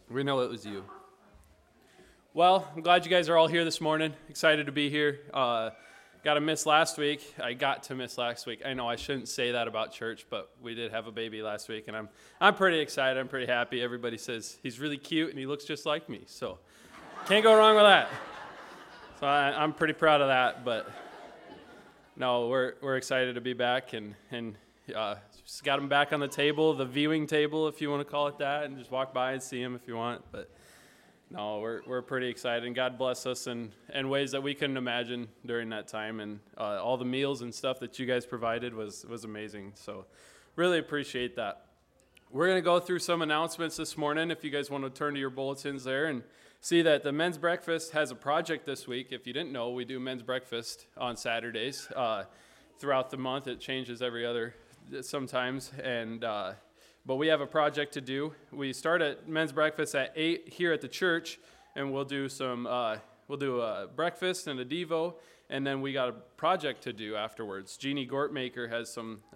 We know it was you. Well, I'm glad you guys are all here this morning. Excited to be here. I got to miss last week. I know I shouldn't say that about church, but we did have a baby last week, and I'm pretty excited. I'm pretty happy. Everybody says he's really cute, and he looks just like me, so can't go wrong with that. So I'm pretty proud of that, but no, we're excited to be back, and just got him back on the table, the viewing table, if you want to call it that, and just walk by and see him if you want. But no, we're pretty excited, and God bless us in ways that we couldn't imagine during that time, and all the meals and stuff that you guys provided was amazing. So really appreciate that. We're going to go through some announcements this morning. If you guys want to turn to your bulletins there and see that the men's breakfast has a project this week. If you didn't know, we do men's breakfast on Saturdays throughout the month. It changes every other sometimes, and but we have a project to do. We start at men's breakfast at 8 here at the church, and we'll do a breakfast and a devo, and then we got a project to do afterwards. Jeannie Gortmaker has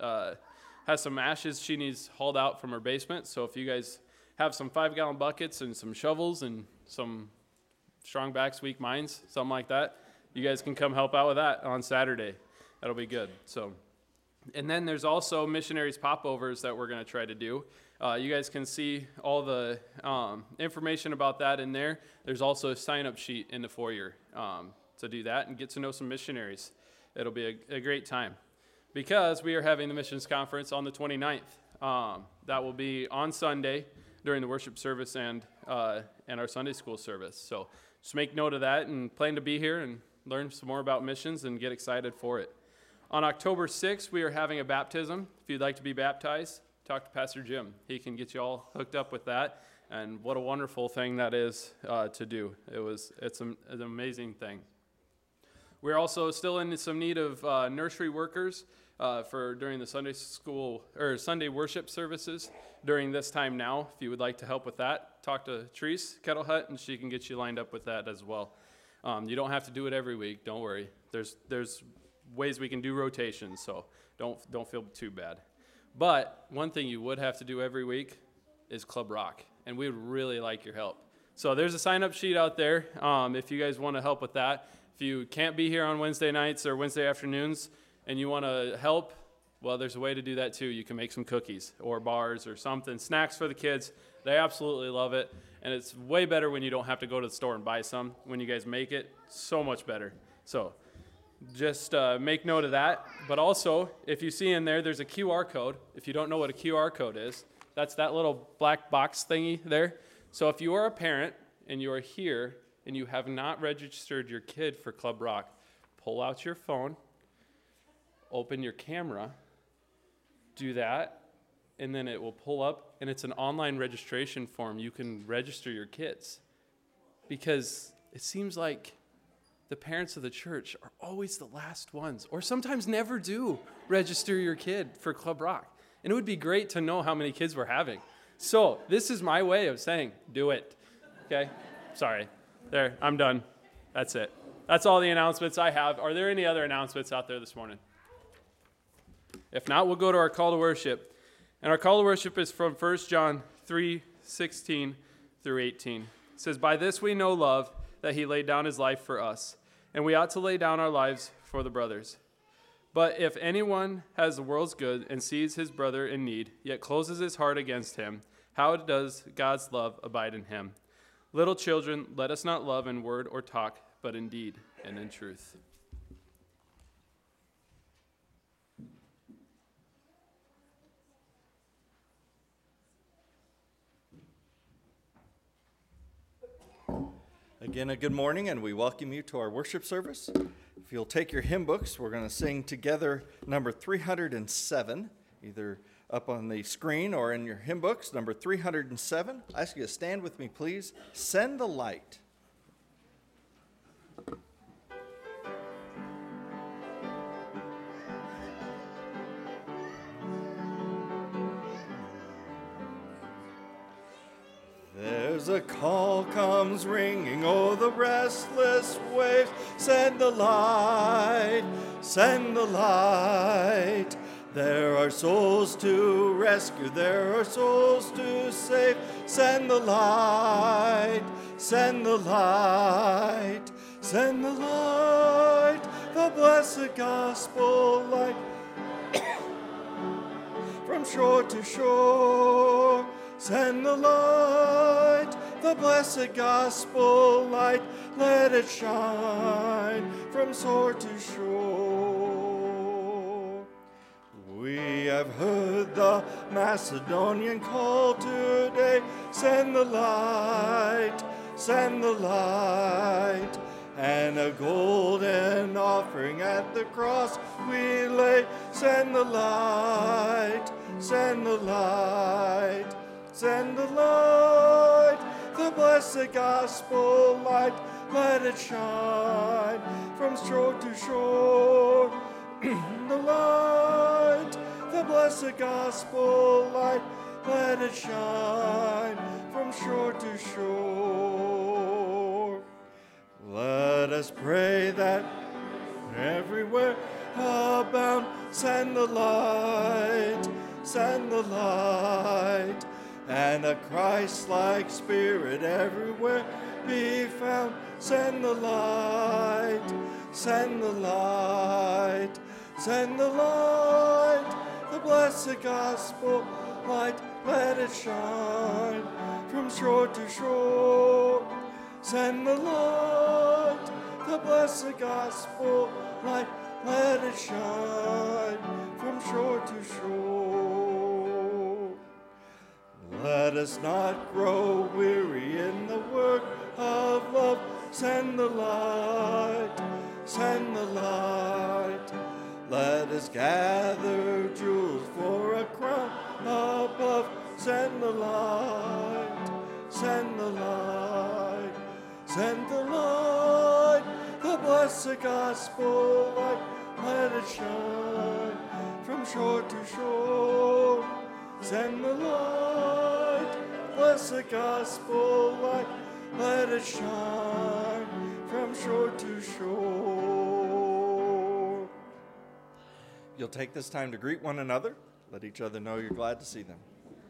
some ashes she needs hauled out from her basement, so if you guys have some 5-gallon buckets and some shovels and some strong backs, weak minds, something like that, you guys can come help out with that on Saturday. That'll be good. So. And then there's also missionaries popovers that we're going to try to do. You guys can see all the information about that in there. There's also a sign-up sheet in the foyer to do that and get to know some missionaries. It'll be a great time because we are having the missions conference on the 29th. That will be on Sunday during the worship service and our Sunday school service. So just make note of that and plan to be here and learn some more about missions and get excited for it. On October 6th, we are having a baptism. If you'd like to be baptized, talk to Pastor Jim. He can get you all hooked up with that, and what a wonderful thing that is to do. It's an amazing thing. We're also still in some need of nursery workers for during the Sunday school or Sunday worship services during this time now. If you would like to help with that, talk to Therese Kettle Hut, and she can get you lined up with that as well. You don't have to do it every week. Don't worry. There's ways we can do rotations, so don't feel too bad. But one thing you would have to do every week is Club Rock, and we would really like your help. So there's a sign-up sheet out there if you guys want to help with that. If you can't be here on Wednesday nights or Wednesday afternoons and you want to help, well, there's a way to do that too. You can make some cookies or bars or something, snacks for the kids. They absolutely love it, and it's way better when you don't have to go to the store and buy some. When you guys make it, so much better. So just make note of that. But also, if you see in there's a QR code. If you don't know what a QR code is, that's that little black box thingy there. So if you are a parent and you are here and you have not registered your kid for Club Rock, pull out your phone, open your camera, do that, and then it will pull up, and it's an online registration form. You can register your kids because it seems like the parents of the church are always the last ones, or sometimes never do register your kid for Club Rock. And it would be great to know how many kids we're having. So this is my way of saying, do it. Okay? Sorry. There, I'm done. That's it. That's all the announcements I have. Are there any other announcements out there this morning? If not, we'll go to our call to worship. And our call to worship is from 1 John 3:16 through 18. It says, "By this we know love, that he laid down his life for us, and we ought to lay down our lives for the brothers. But if anyone has the world's good and sees his brother in need, yet closes his heart against him, how does God's love abide in him? Little children, let us not love in word or talk, but in deed and in truth." Again, a good morning, and we welcome you to our worship service. If you'll take your hymn books, we're going to sing together number 307, either up on the screen or in your hymn books, number 307. I ask you to stand with me, please. "Send the Light." There's a call comes ringing o'er the restless waves. Send the light, send the light. There are souls to rescue, there are souls to save. send the light, send the light, send the light, the blessed gospel light. From shore to shore, send the light, the blessed gospel light, let it shine from shore to shore. We have heard the Macedonian call today, send the light, send the light, and a golden offering at the cross we lay, send the light, send the light, send the light, the blessed gospel light, let it shine from shore to shore. The light, the blessed gospel light, let it shine from shore to shore. Let us pray that everywhere abound, send the light, send the light, and a Christ-like spirit everywhere be found. Send the light, send the light, send the light, the blessed gospel light, let it shine from shore to shore. Send the light, the blessed gospel light, let it shine from shore to shore. Let us not grow weary in the work of love. Send the light, send the light. Let us gather jewels for a crown above. Send the light, send the light, send the light, the blessed gospel light, let it shine from shore to shore. Send the light, blessed gospel light, let it shine from shore to shore. You'll take this time to greet one another. Let each other know you're glad to see them.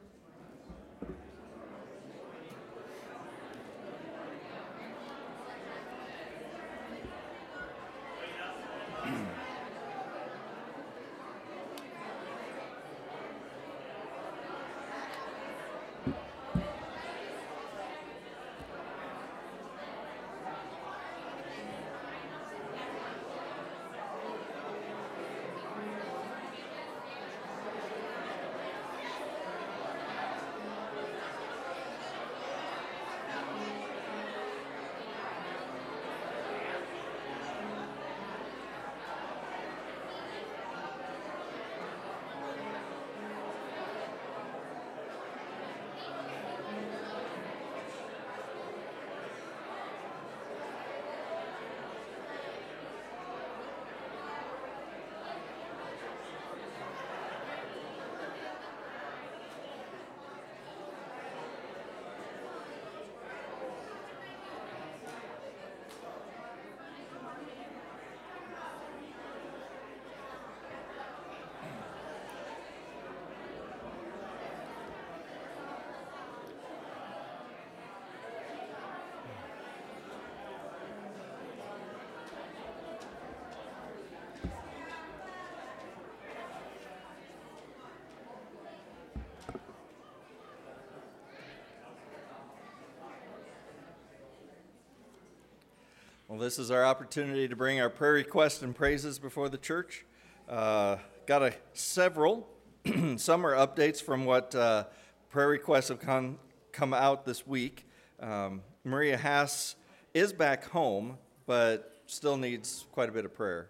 Well, this is our opportunity to bring our prayer requests and praises before the church. Got several. Some are updates from what prayer requests have come out this week. Maria Haas is back home, but still needs quite a bit of prayer.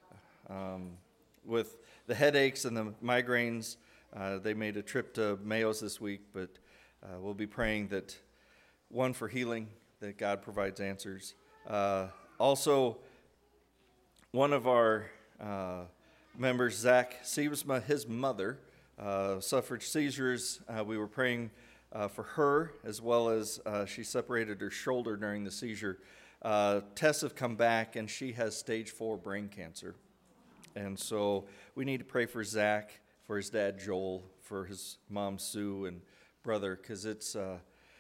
With the headaches and the migraines, they made a trip to Mayo's this week, but we'll be praying that, one, for healing, that God provides answers. Also, one of our members, Zach Siebesma, his mother, suffered seizures. We were praying for her, as well as she separated her shoulder during the seizure. Tests have come back, and she has stage 4 brain cancer. And so we need to pray for Zach, for his dad, Joel, for his mom, Sue, and brother, because it's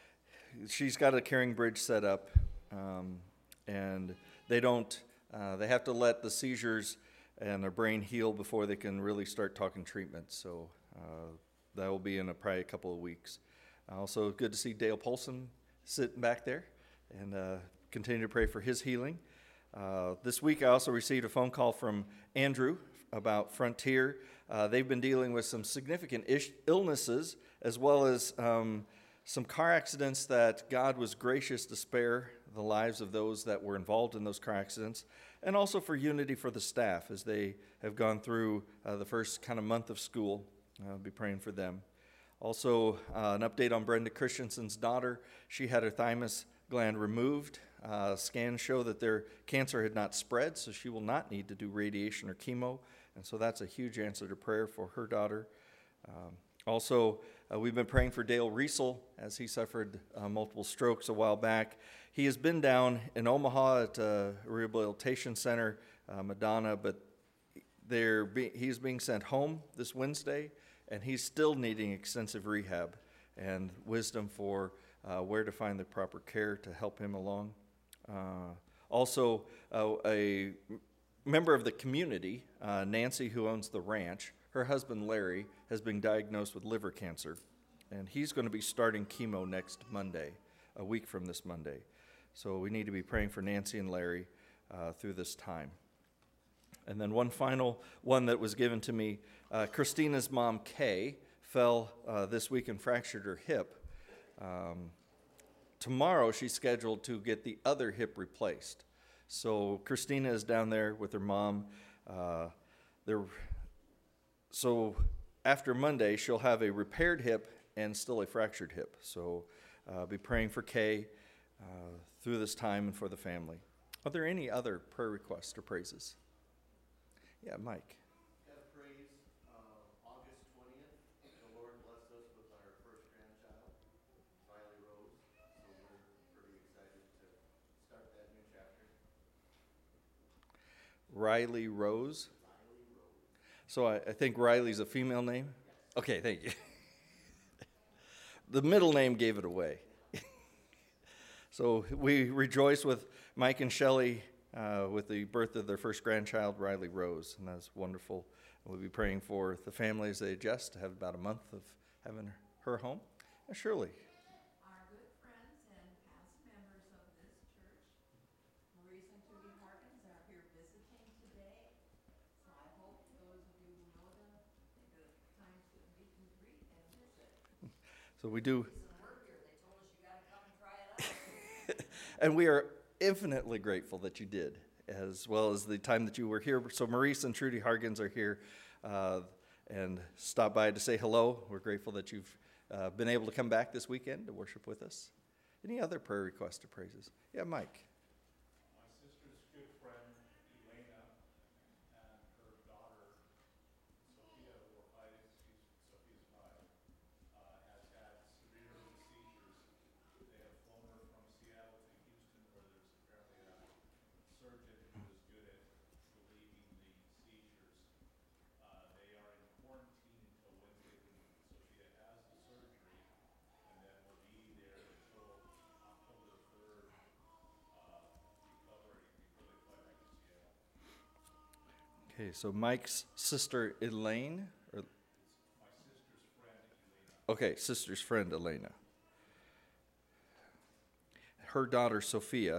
she's got a Caring Bridge set up, and they don't. They have to let the seizures and her brain heal before they can really start talking treatment. So that will be in probably a couple of weeks. Also, good to see Dale Polson sitting back there, and continue to pray for his healing. This week, I also received a phone call from Andrew about Frontier. They've been dealing with some significant illnesses, as well as some car accidents that God was gracious to spare the lives of those that were involved in those car accidents, and also for unity for the staff as they have gone through the first kind of month of school. I'll be praying for them. Also, an update on Brenda Christensen's daughter. She had her thymus gland removed. Scans show that their cancer had not spread, so she will not need to do radiation or chemo, and so that's a huge answer to prayer for her daughter. Also, we've been praying for Dale Riesel as he suffered multiple strokes a while back. He has been down in Omaha at a rehabilitation center, Madonna, but he's being sent home this Wednesday, and he's still needing extensive rehab and wisdom for where to find the proper care to help him along. Also, a member of the community, Nancy, who owns the ranch, her husband Larry has been diagnosed with liver cancer, and he's going to be starting chemo next Monday, a week from this Monday. So we need to be praying for Nancy and Larry through this time. And then one final one that was given to me, Christina's mom, Kay, fell this week and fractured her hip. Tomorrow she's scheduled to get the other hip replaced. So Christina is down there with her mom. So after Monday, she'll have a repaired hip and still a fractured hip. So be praying for Kay through this time and for the family. Are there any other prayer requests or praises? Yeah, Mike. Praise August 20th. The Lord blessed us with our first grandchild, Riley Rose. So we're pretty excited to start that new chapter. Riley Rose. So I think Riley's a female name? Yes. Okay, thank you. The middle name gave it away. So we rejoice with Mike and Shelley with the birth of their first grandchild, Riley Rose, and that's wonderful. We'll be praying for the family as they adjust to have about a month of having her home. And Shirley. Our good friends and past members of this church, Maurice and Trudy Harkins, are here visiting today. So I hope those of you who know them take the time to meet and greet and visit. So we do. We're here. They told us you got to come and try it out. And we are infinitely grateful that you did, as well as the time that you were here. So Maurice and Trudy Harkins are here and stopped by to say hello. We're grateful that you've been able to come back this weekend to worship with us. Any other prayer requests or praises? Yeah, Mike. My sister's good friend, Elena, and her daughter, Sophia, who are five, Sophia's five, has had severe seizures. They have flown her from Seattle to Houston, where there's apparently a surgeon who is good at relieving the seizures. They are in quarantine until Wednesday when Sophia has the surgery, and then will be there until October 3rd, recovering before they fly back to Seattle. Okay, so Mike's sister Elaine, or My sister's friend, Elena. okay, sister's friend Elena. Her daughter Sophia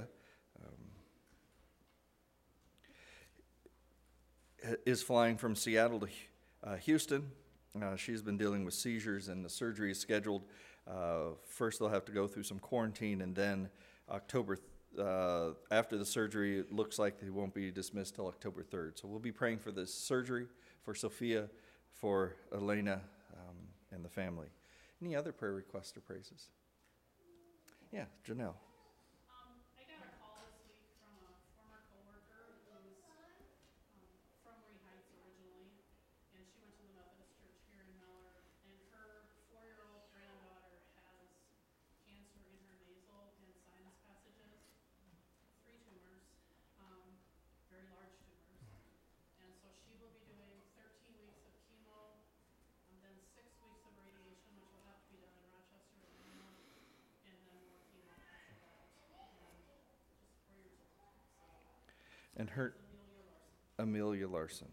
is flying from Seattle to Houston. She's been dealing with seizures, and the surgery is scheduled. First, they'll have to go through some quarantine, and then October. After the surgery, it looks like they won't be dismissed till October 3rd. So we'll be praying for this surgery, for Sophia, for Elena, and the family. Any other prayer requests or praises? Yeah, Janelle. I got a call this week from a former coworker who's from Marie Heights originally, and she went to the Methodist Church here in Miller, and her 4-year-old granddaughter has cancer in her nasal and sinus passages, 3 tumors, very large tumors, and so she will be doing 13 weeks of chemo, and then 6 weeks of radiation, which will have to be done in Rochester, Illinois, and then more And her, Amelia Larson.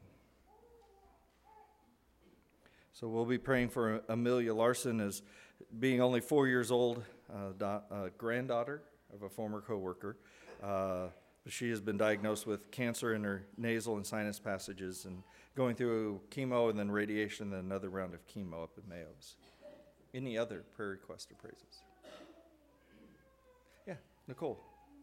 So we'll be praying for Amelia Larson as being only 4 years old, granddaughter of a former coworker. She has been diagnosed with cancer in her nasal and sinus passages and going through chemo and then radiation and then another round of chemo up at Mayo's. Any other prayer requests or praises? Yeah, Nicole.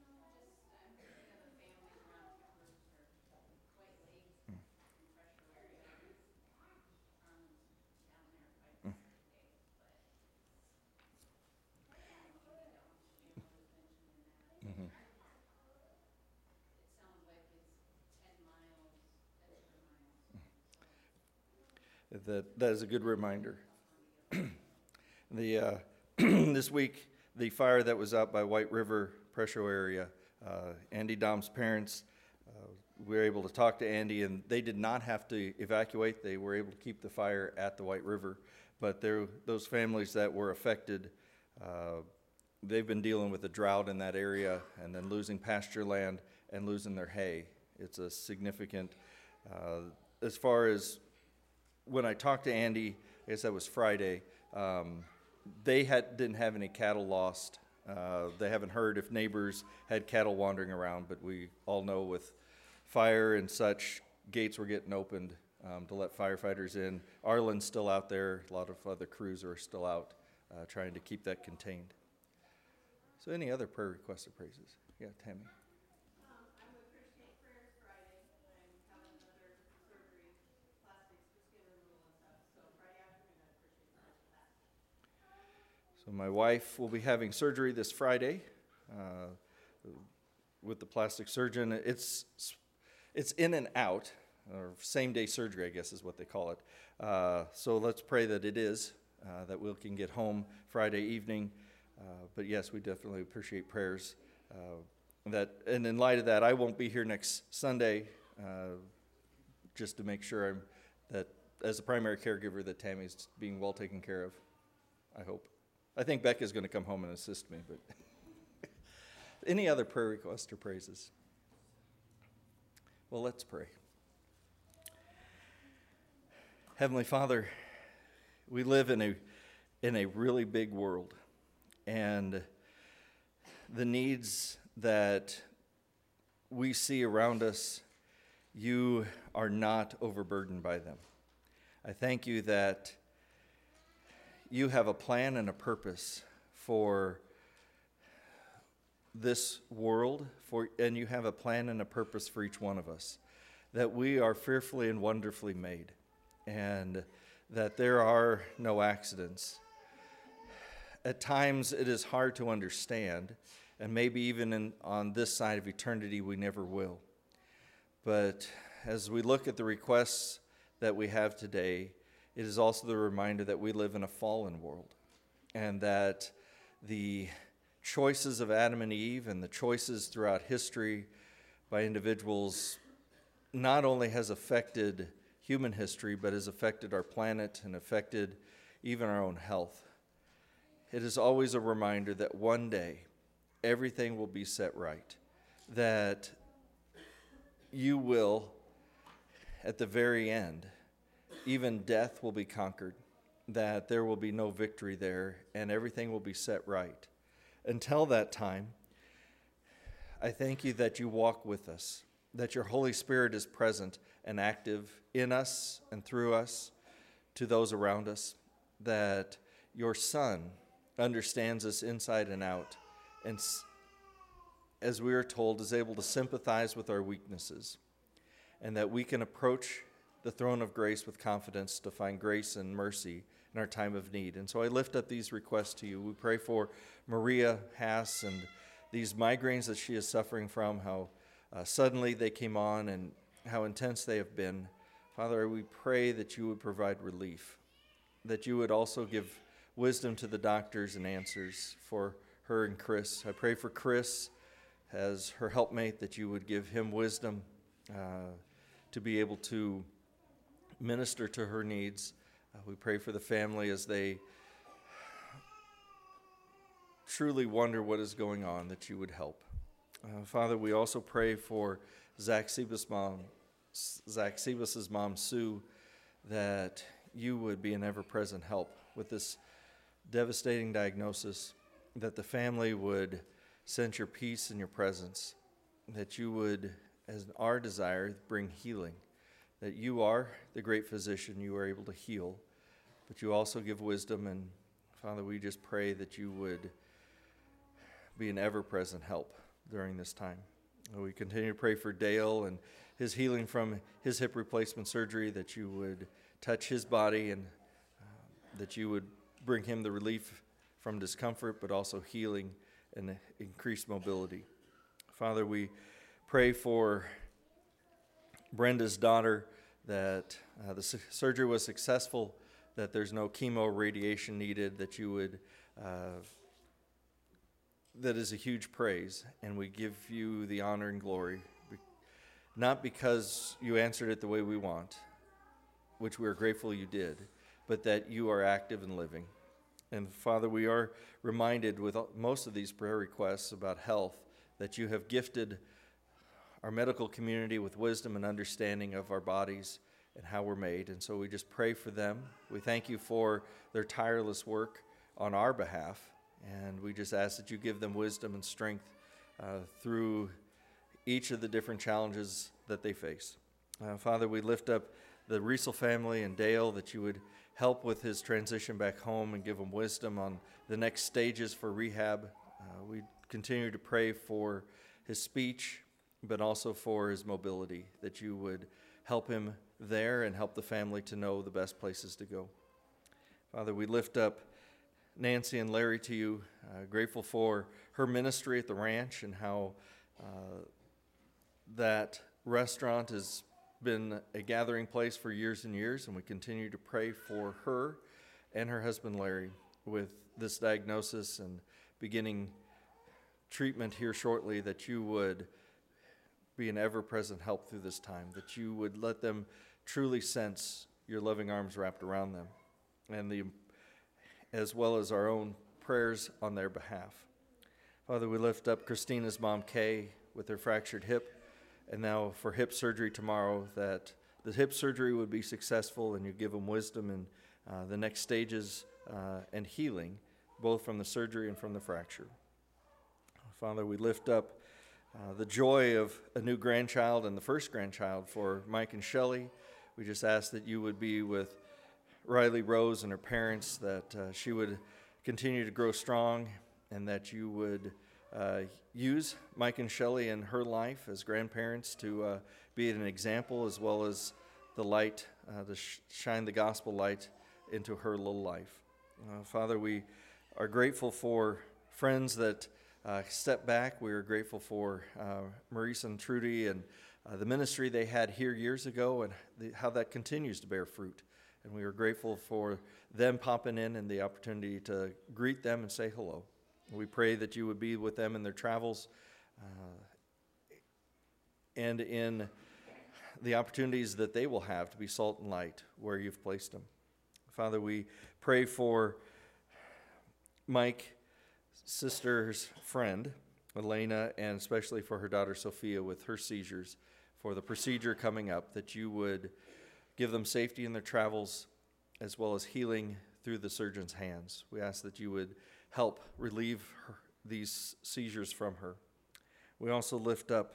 That is a good reminder. This week, the fire that was out by White River Pressure area, Andy Dom's parents, we were able to talk to Andy, and they did not have to evacuate. They were able to keep the fire at the White River. But those families that were affected, they've been dealing with a drought in that area and then losing pasture land and losing their hay. It's a significant, as far as when I talked to Andy, I guess that was Friday, they didn't have any cattle lost. They haven't heard if neighbors had cattle wandering around, but we all know with fire and such, gates were getting opened to let firefighters in. Arlen's still out there. A lot of other crews are still out trying to keep that contained. So any other prayer requests or praises? Yeah, Tammy. I'm with Christian Prayers Friday. I'm having another surgery, plastics for skin removal and stuff. So Friday afternoon, I appreciate prayers for that. So my wife will be having surgery this Friday with the plastic surgeon. It's in and out, or same-day surgery, I guess is what they call it. So let's pray that it is, that we can get home Friday evening. But yes, we definitely appreciate prayers. And in light of that, I won't be here next Sunday, just to make sure that as a primary caregiver that Tammy's being well taken care of, I hope. I think Becca's going to come home and assist me, but any other prayer requests or praises? Well, let's pray. Heavenly Father, we live in a really big world, and the needs that we see around us, you are not overburdened by them. I thank you that you have a plan and a purpose for this world, and you have a plan and a purpose for each one of us, that we are fearfully and wonderfully made, and that there are no accidents. At times it is hard to understand, and maybe even on this side of eternity we never will. But as we look at the requests that we have today, it is also the reminder that we live in a fallen world, and that the choices of Adam and Eve and the choices throughout history by individuals not only has affected human history, but has affected our planet and affected even our own health. It is always a reminder that one day everything will be set right, that you will, at the very end, even death will be conquered, that there will be no victory there, and everything will be set right. Until that time, I thank you that you walk with us, that your Holy Spirit is present and active in us and through us to those around us, that your Son understands us inside and out, and as we are told, is able to sympathize with our weaknesses, and that we can approach the throne of grace with confidence to find grace and mercy in our time of need. And so I lift up these requests to you. We pray for Maria Haas and these migraines that she is suffering from, how suddenly they came on and how intense they have been. Father, we pray that you would provide relief, that you would also give wisdom to the doctors and answers for her and Chris. I pray for Chris as her helpmate, that you would give him wisdom to be able to minister to her needs. We pray for the family as they truly wonder what is going on, that you would help. Father, we also pray for Zach Sebas' mom, Sue, that you would be an ever-present help with this devastating diagnosis, that the family would sense your peace and your presence, that you would, as our desire, bring healing, that you are the great physician, you are able to heal, but you also give wisdom. And Father, we just pray that you would be an ever-present help during this time. We continue to pray for Dale and his healing from his hip replacement surgery, that you would touch his body and that you would bring him the relief from discomfort, but also healing and increased mobility. Father, we pray for Brenda's daughter, that the surgery was successful, that there's no chemo radiation needed, that you would, that is a huge praise, and we give you the honor and glory, not because you answered it the way we want, which we are grateful you did, but that you are active and living. And Father, we are reminded with most of these prayer requests about health that you have gifted our medical community with wisdom and understanding of our bodies and how we're made. And so we just pray for them. We thank you for their tireless work on our behalf. And we just ask that you give them wisdom and strength through each of the different challenges that they face. Father, we lift up the Riesel family and Dale, that you would help with his transition back home and give him wisdom on the next stages for rehab. We continue to pray for his speech, but also for his mobility, that you would help him there and help the family to know the best places to go. Father, we lift up Nancy and Larry to you, grateful for her ministry at the ranch and how that restaurant has been a gathering place for years and years, and we continue to pray for her and her husband Larry with this diagnosis and beginning treatment here shortly, that you would be an ever-present help through this time, that you would let them truly sense your loving arms wrapped around them, and as well as our own prayers on their behalf. Father, we lift up Christina's mom, Kay, with her fractured hip, and now for hip surgery tomorrow, that the hip surgery would be successful and you give them wisdom in the next stages and healing, both from the surgery and from the fracture. Father, we lift up the joy of a new grandchild and the first grandchild for Mike and Shelley. We just ask that you would be with Riley Rose and her parents, that she would continue to grow strong, and that you would use Mike and Shelley in her life as grandparents to be an example, as well as the light, to shine the gospel light into her little life. Father, we are grateful for friends that step back. We are grateful for Maurice and Trudy and the ministry they had here years ago, and how that continues to bear fruit. And we are grateful for them popping in and the opportunity to greet them and say hello. We pray that you would be with them in their travels and in the opportunities that they will have to be salt and light where you've placed them. Father, we pray for Mike's sister's friend, Elena, and especially for her daughter, Sophia, with her seizures, for the procedure coming up, that you would give them safety in their travels, as well as healing through the surgeon's hands. We ask that you would help relieve these seizures from her. We also lift up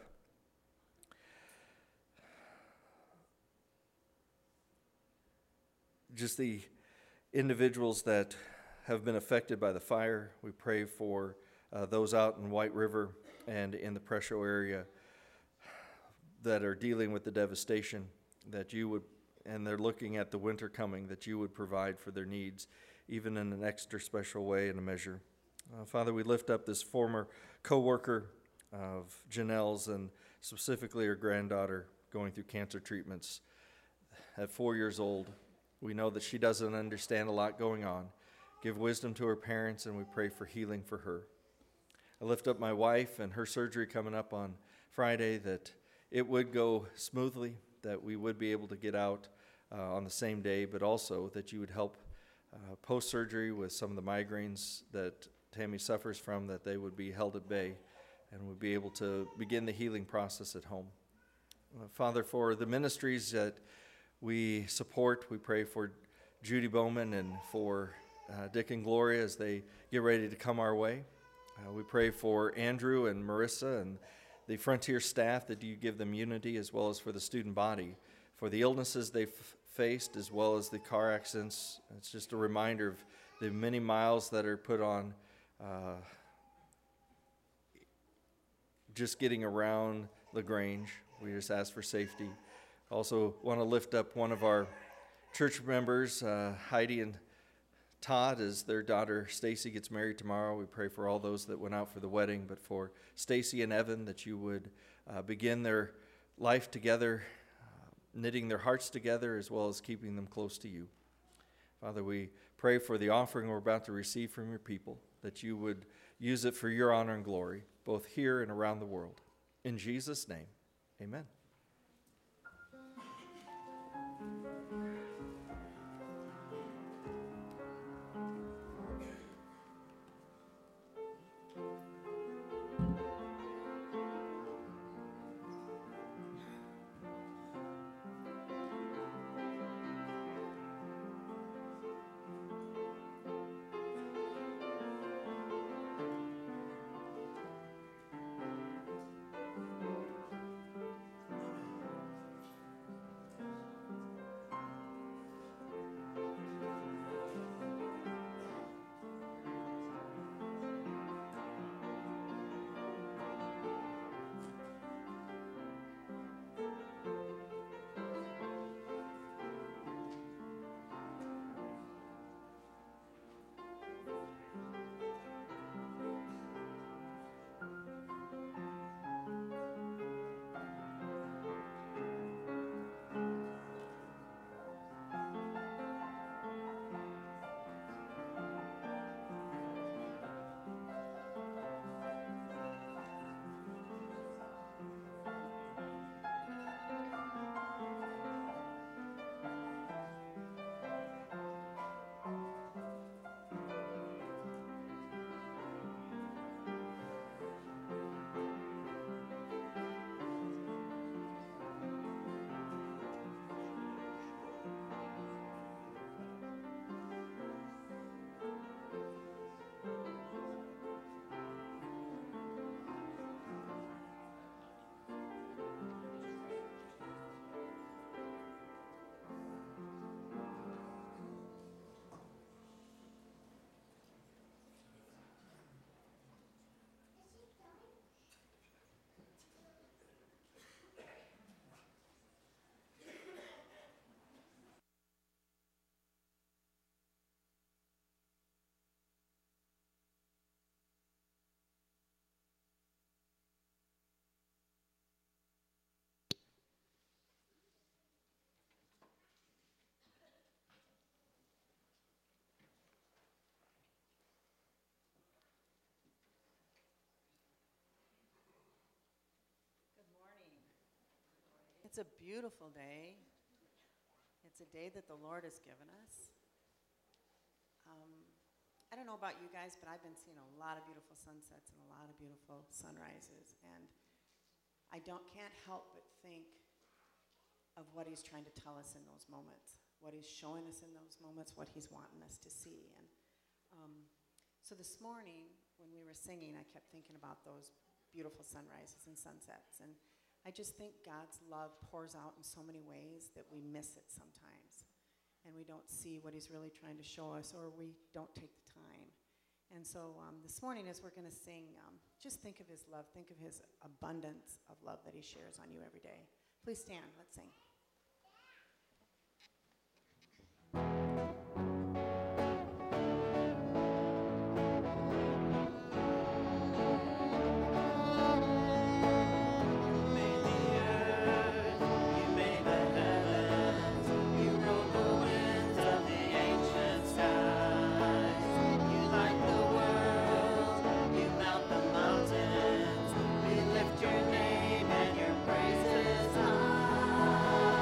just the individuals that have been affected by the fire. We pray for those out in White River and in the Presho area that are dealing with the devastation, that you would, and they're looking at the winter coming, that you would provide for their needs, even in an extra special way and a measure. Father, we lift up this former co-worker of Janelle's, and specifically her granddaughter going through cancer treatments at 4 years old. We know that she doesn't understand a lot going on. Give wisdom to her parents, and we pray for healing for her. I lift up my wife and her surgery coming up on Friday, that it would go smoothly, that we would be able to get out on the same day, but also that you would help post-surgery with some of the migraines that Tammy suffers from, that they would be held at bay and we'll be able to begin the healing process at home. Father, for the ministries that we support, we pray for Judy Bowman and for Dick and Gloria as they get ready to come our way. We pray for Andrew and Marissa and the Frontier staff, that you give them unity, as well as for the student body, for the illnesses they've faced, as well as the car accidents. It's just a reminder of the many miles that are put on just getting around LaGrange. We just ask for safety. Also want to lift up one of our church members, Heidi and Todd, as their daughter Stacy gets married tomorrow. We pray for all those that went out for the wedding, but for Stacy and Evan, that you would begin their life together, knitting their hearts together, as well as keeping them close to you. Father, we pray for the offering we're about to receive from your people, that you would use it for your honor and glory, both here and around the world. In Jesus' name, amen. It's a beautiful day. It's a day that the Lord has given us. I don't know about you guys, but I've been seeing a lot of beautiful sunsets and a lot of beautiful sunrises, and I can't help but think of what he's trying to tell us in those moments, what he's showing us in those moments, what he's wanting us to see. And so this morning, when we were singing, I kept thinking about those beautiful sunrises and sunsets, and I just think God's love pours out in so many ways that we miss it sometimes, and we don't see what he's really trying to show us, or we don't take the time. And so this morning, as we're going to sing, just think of his love, think of his abundance of love that he shares on you every day. Please stand, let's sing. Your name and your praises high.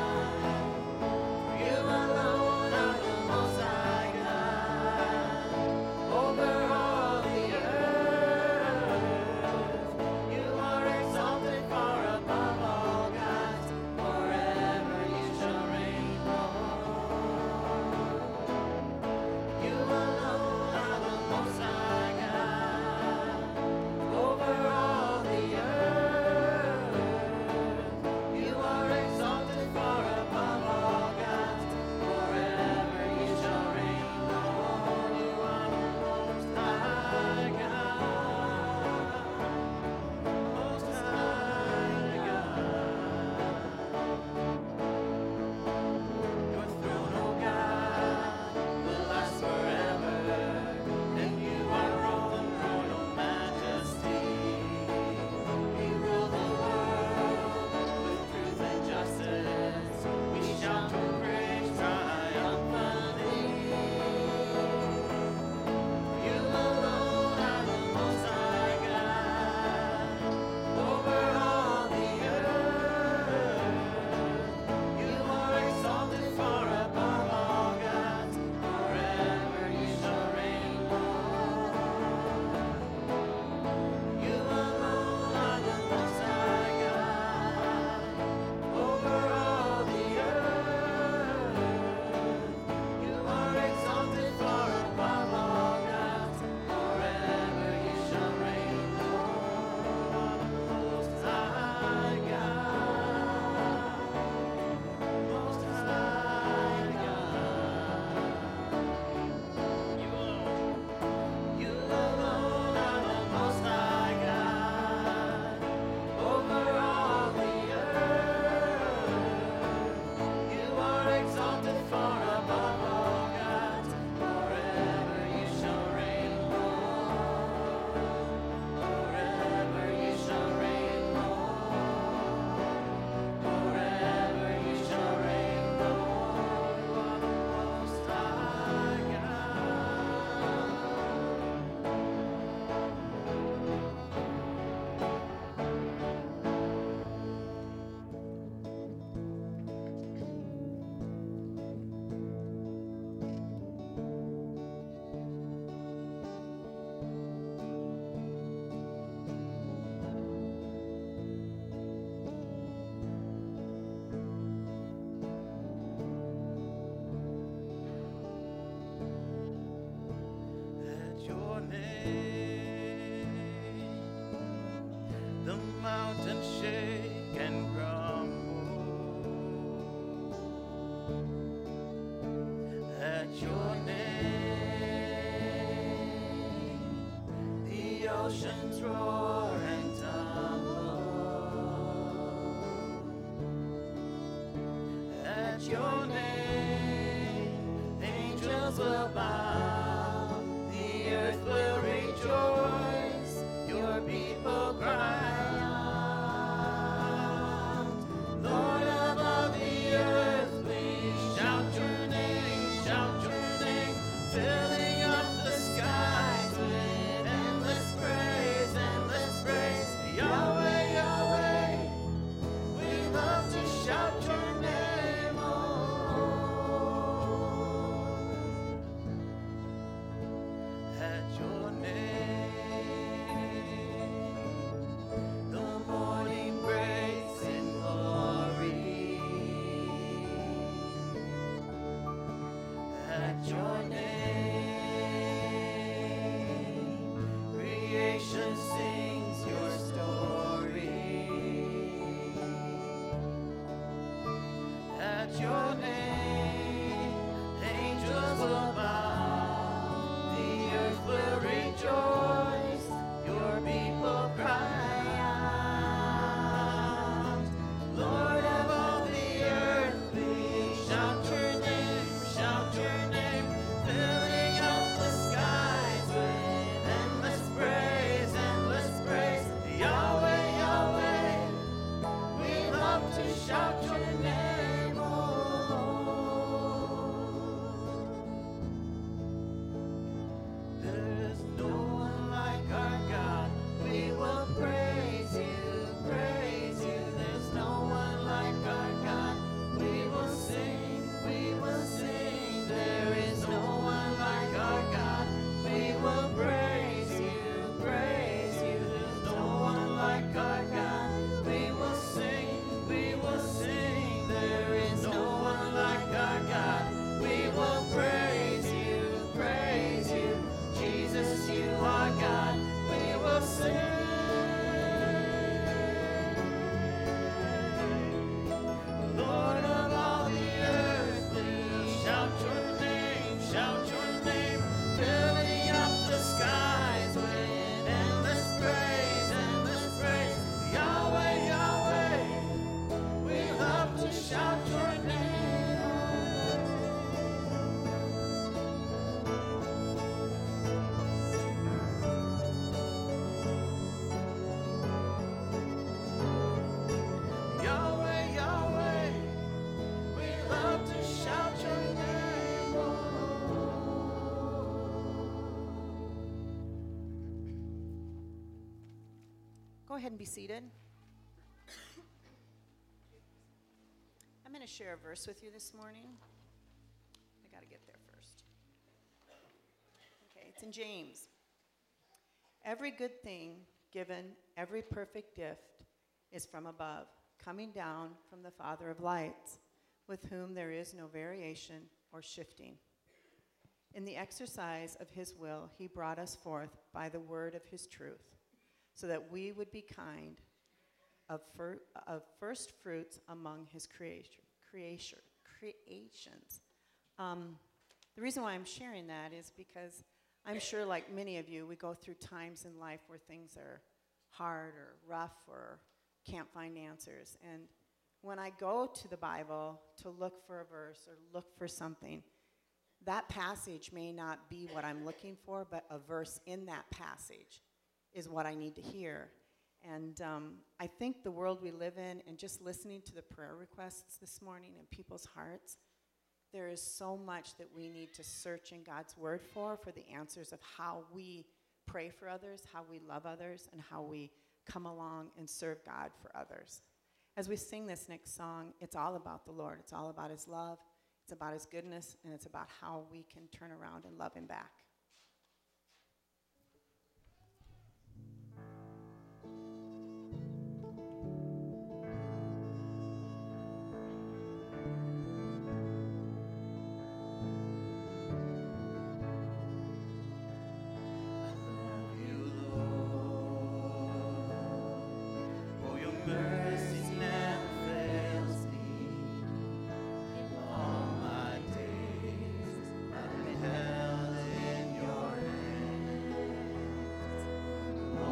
oceans roar and tumble. At your name, angels will bow, the earth will rejoice, your people cry out. Lord of all the earth, we shout your name, filling up the skies with endless praise, Yahweh, Yahweh, we love to shout your name, oh Lord. At your name, the morning breaks in glory. At your name, creation sings your story. At your name, angels will bow, the earth will rejoice, your people cry out. Lord of all the earth, we shout your name, filling up the skies with endless praise, Yahweh, Yahweh, we love to shout your name, oh Lord. There's no one like our God, we will praise you, there's no one like our God, we will sing, there is no one like our God, we will praise you, there's no one like our God, we will sing, there is no one like our God, we will praise you, Jesus, you are God, we will sing. Lord of all the earth, we shout your name, filling up the skies with endless praise, Yahweh, Yahweh, we love to shout your name. Yahweh, Yahweh, we love to shout your name, oh. Go ahead and be seated. I'm going to share a verse with you this morning. I got to get there first. Okay, it's in James. Every good thing given, every perfect gift is from above, coming down from the Father of lights, with whom there is no variation or shifting. In the exercise of his will, he brought us forth by the word of his truth, so that we would be kind of first fruits among his creations. The reason why I'm sharing that is because I'm sure, like many of you, we go through times in life where things are hard or rough or can't find answers. And when I go to the Bible to look for a verse or look for something, that passage may not be what I'm looking for, but a verse in that passage is what I need to hear. And I think the world we live in, and just listening to the prayer requests this morning in people's hearts, there is so much that we need to search in God's word for the answers of how we pray for others, how we love others, and how we come along and serve God for others. As we sing this next song, it's all about the Lord. It's all about his love. It's about his goodness, and it's about how we can turn around and love him back. Mercies never fails me. All my days I've been held in your hands.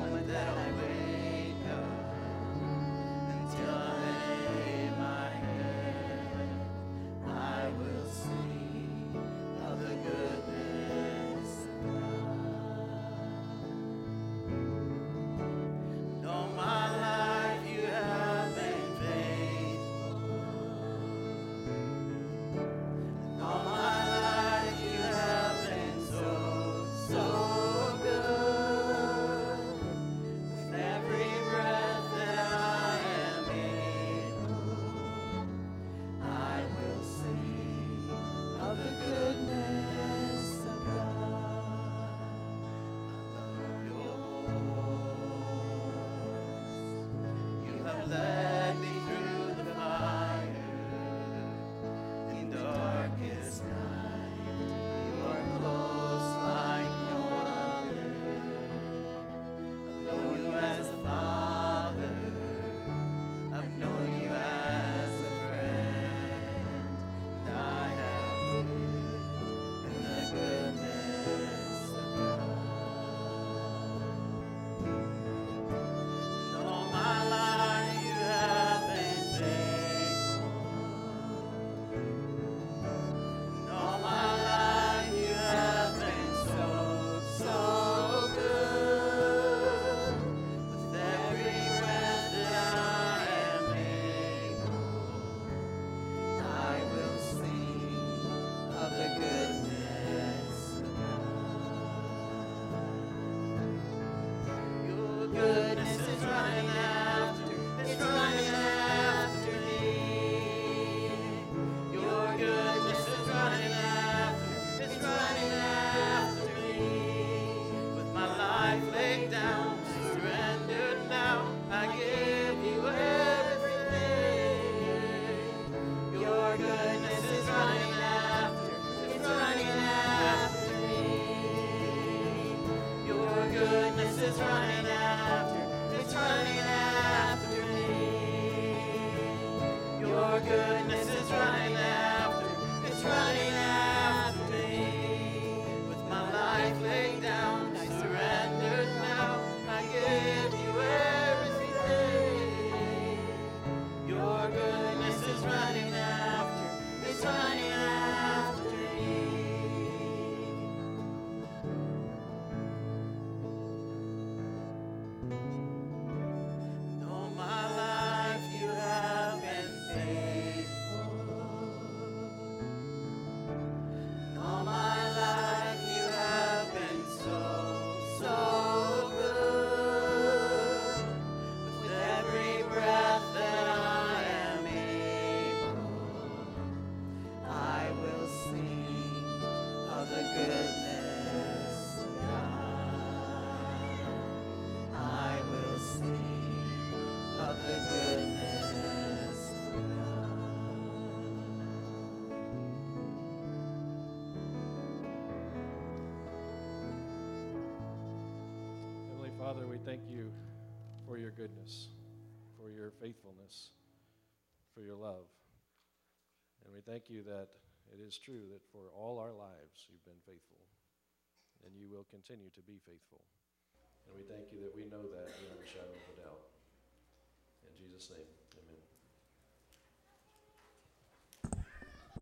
Father, we thank you for your goodness, for your faithfulness, for your love. And we thank you that it is true that for all our lives you've been faithful, and you will continue to be faithful. And we thank you that we know that beyond a shadow of a doubt. In Jesus' name, amen.